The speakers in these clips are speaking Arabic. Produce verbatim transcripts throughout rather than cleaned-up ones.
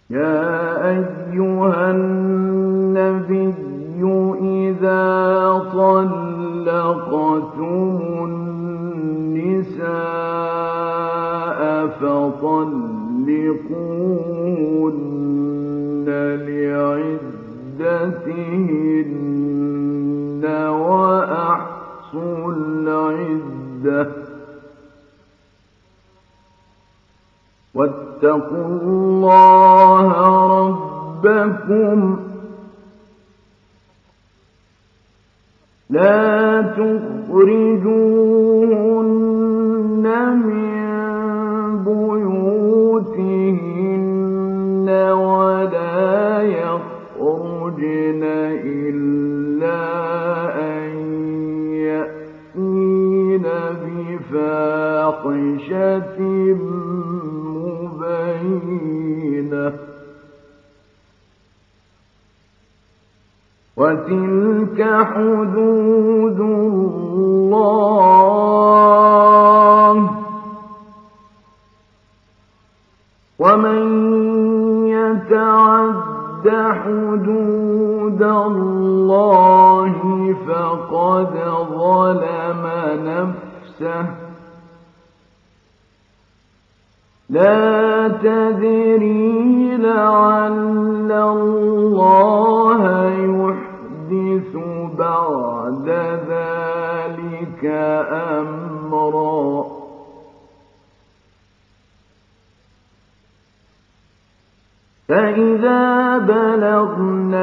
يا أيها النبي إذا طلقتم النساء فطلقوهن لعدتهن وأحصوا العدة واتقوا الله ربكم لا تخرجوهن من بيوتهن ولا يخرجن إلا أن يأتين بفاحشة مبينة وتلك حدود الله ومن يتعد حدود الله فقد ظلم نفسه لا تدري لعل الله يحدث بعد ذلك أمرا فإذا بلغن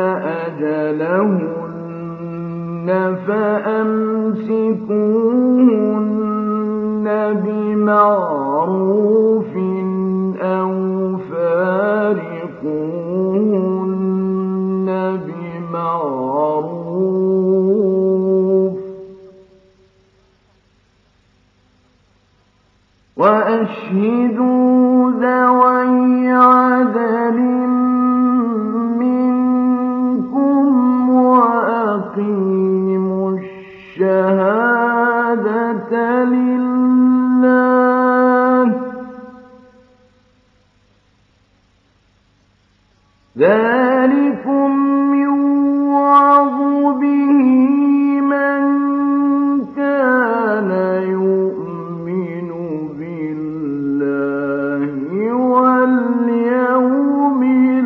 أجلهن فأمسكوهن بمعروف أو فارقوهن بمعروف وأشهدوا ذوي عدل منكم وأقيموا الشهادة لله ذلكم يوعظ به من كان يؤمن بالله واليوم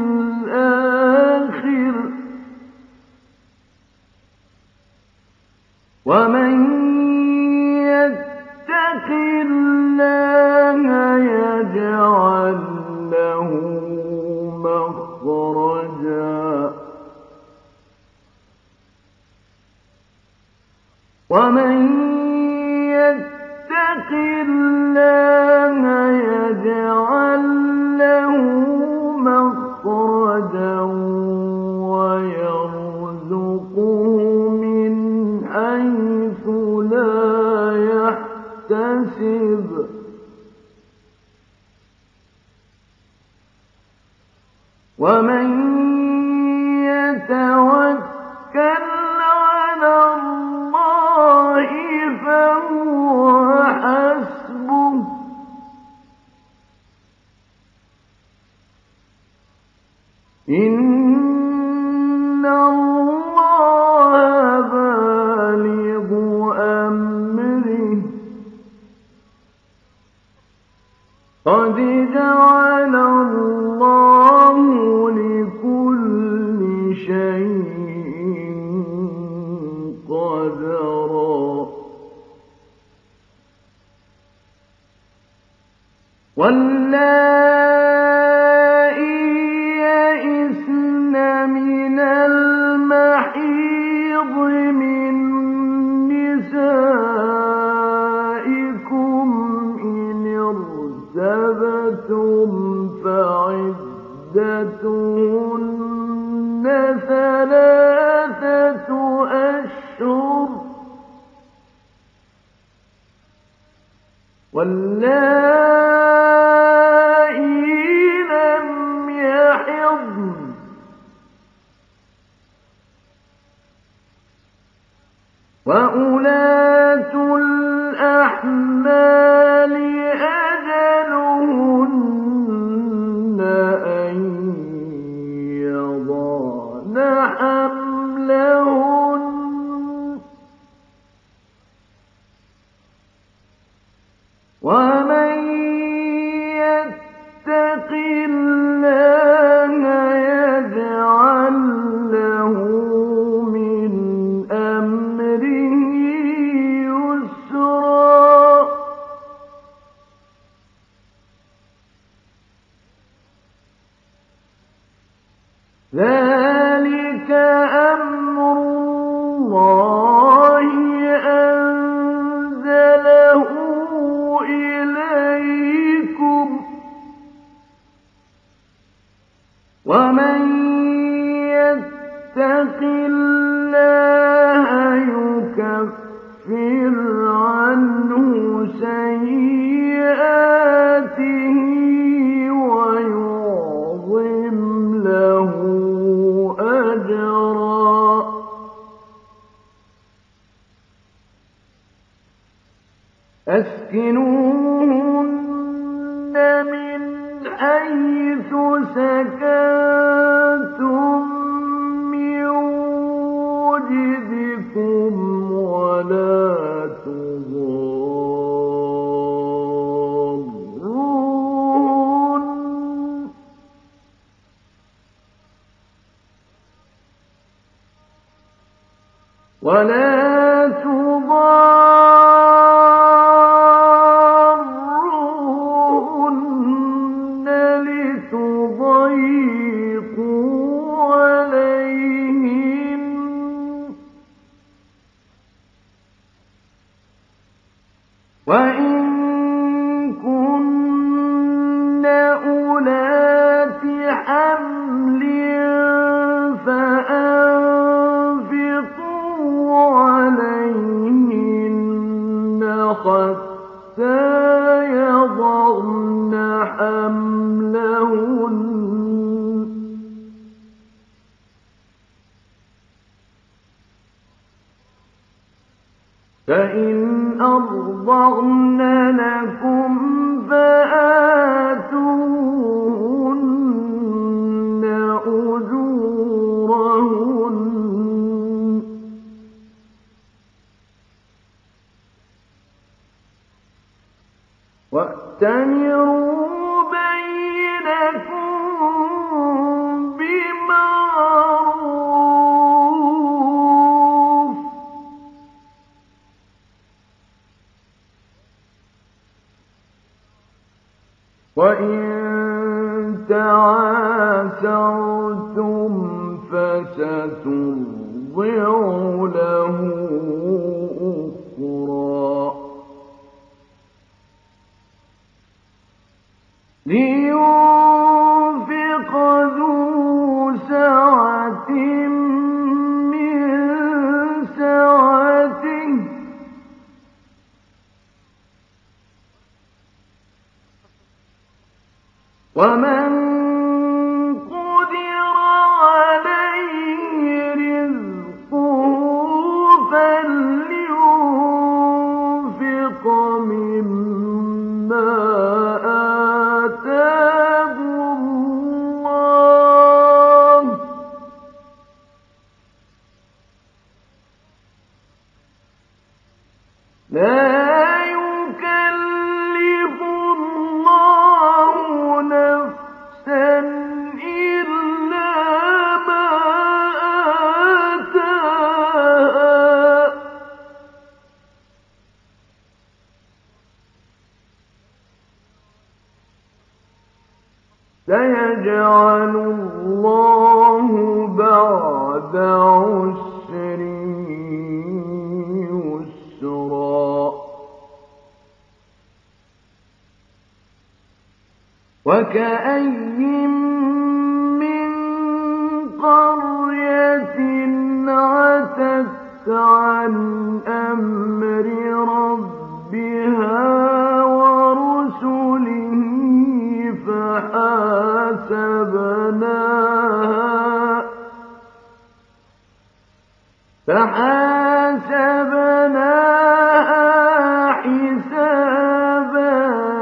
الآخر ومن يتق الله يجعل له مخرجا ومن يتق الله يجعل له مخرجا ويرزقه من حيث لا يحتسب ومن يتوكل على الله فهو حسبه إن الله بالغ أمره قد جعل الله لكل شيء قدرا واللائي يئسن من المحيض من نسائكم إن ارتبتم فعدتهن ثلاثة أشهر واللائي لم يحضن وأولاة الأحمال أجلهن أن ذلك أمر الله أنزله إليكم ومن يتق الله يكفر عنه سيئاته ويعظم له أجرا أسكنوهن من حيث سكنتم من وجدكم ولا تضاروهن ولا تضاروهن لتضيقوا عليهن وإن كن أولات حمل فأنفقوا عليهن حتى يضعن حملهن فإن أرضعن لكم فآتوهن أجورهن وأتمروا بينكم بمعروف وإن تعاسرتم فسترضع له أخرى لينفق ذو سعة من سعته ومن قدر عليه رزقه فلينفق مما آتاه الله لا يكلف الله نفسا إلا ما آتاها سيجعل الله بعد عسر يسرا وكأين من قرية عتت عن أمر ربها ورسله فحاسبناها فحاسبناها حسابا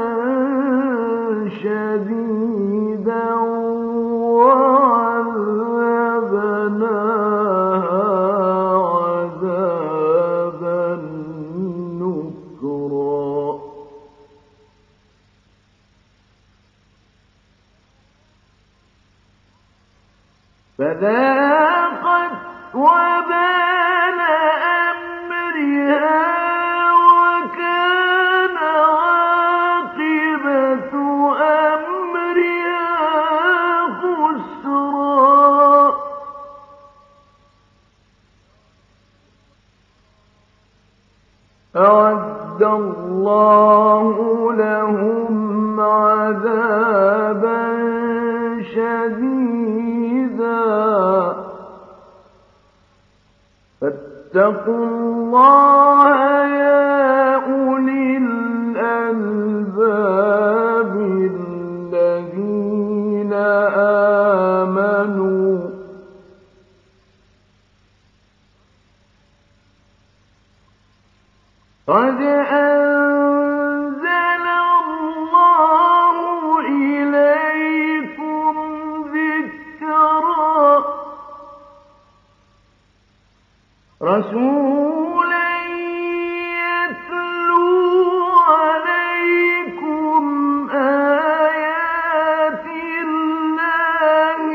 شديدا وعذبناها عذابا نكرا فذاقت وبال أمرها وكان عاقبة أمرها خسرا أعد الله لهم عذابا شديدا فاتقوا الله يا أولي الألباب الذين آمنوا قد أنزل الله إليكم ذكرا رسولا يتلو عليكم آيات الله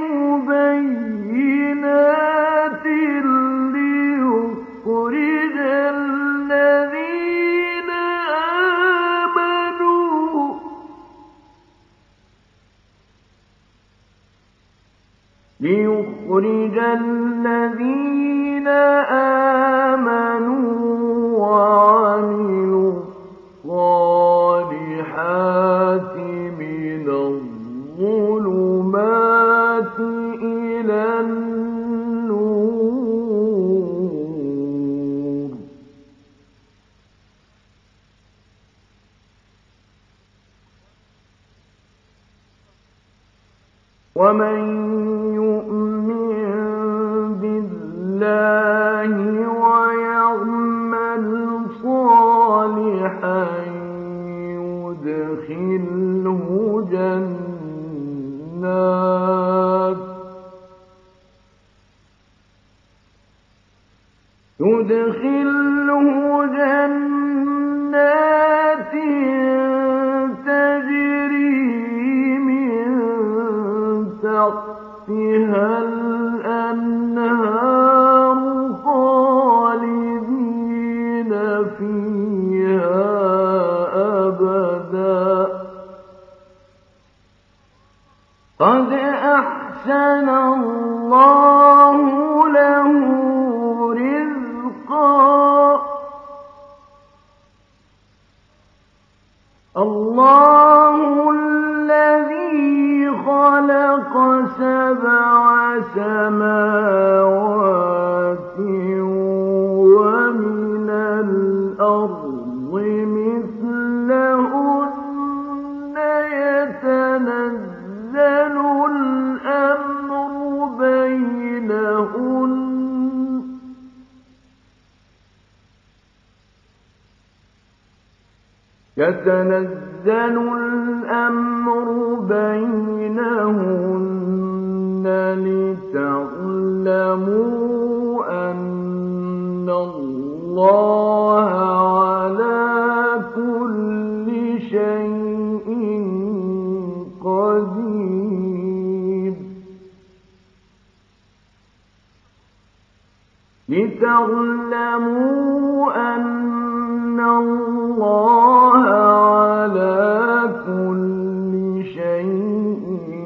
مبينات ليخرج الذين آمنوا ليخرج الذين آمنوا وعملوا الصالحات من الظلمات إلى النور ومن الله ويعمل صالحا يدخله جنات يدخله جنات تجري من تحتها الأنهار خالدين فيها أبدا قد أحسن الله له رزقا الله الذي خلق سبع سماوات ومن الأرض مثلهن يتنزل الأمر بينهن يتنزل الأمر بينهن لتعلموا أن الله على كل شيء قدير لتعلموا أن الله على كل شيء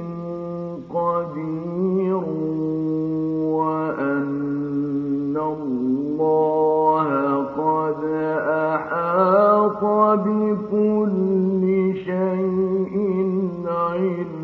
قدير وأن الله قد أحاط بكل شيء علما